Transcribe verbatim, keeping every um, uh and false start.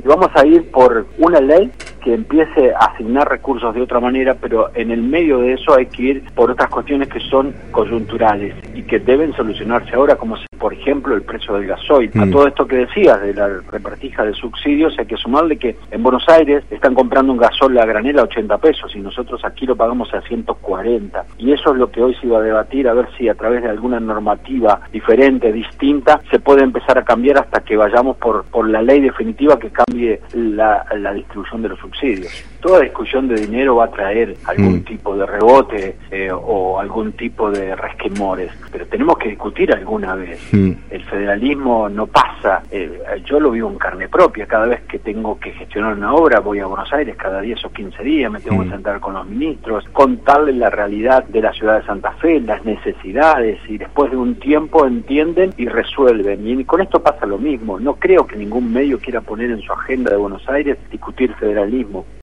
Y vamos a ir por una ley que empiece a asignar recursos de otra manera, pero en el medio de eso hay que ir por otras cuestiones que son coyunturales y que deben solucionarse ahora, como si, por ejemplo, el precio del gasoil. Mm. A todo esto que decías de la repartija de subsidios, hay que sumarle que en Buenos Aires están comprando un gasol a granel a ochenta pesos y nosotros aquí lo pagamos a ciento cuarenta. Y eso es lo que hoy se iba a debatir, a ver si a través de alguna normativa diferente, distinta, se puede empezar a cambiar hasta que vayamos por, por la ley definitiva que cambie la, la distribución de los subsidios. Toda discusión de dinero va a traer algún mm. tipo de rebote eh, o algún tipo de resquemores, pero tenemos que discutir alguna vez. Mm. El federalismo no pasa, eh, yo lo vivo en carne propia, cada vez que tengo que gestionar una obra voy a Buenos Aires cada diez o quince días, me tengo mm. que sentar con los ministros, contarles la realidad de la ciudad de Santa Fe, las necesidades, y después de un tiempo entienden y resuelven. Y con esto pasa lo mismo, no creo que ningún medio quiera poner en su agenda de Buenos Aires discutir federalismo.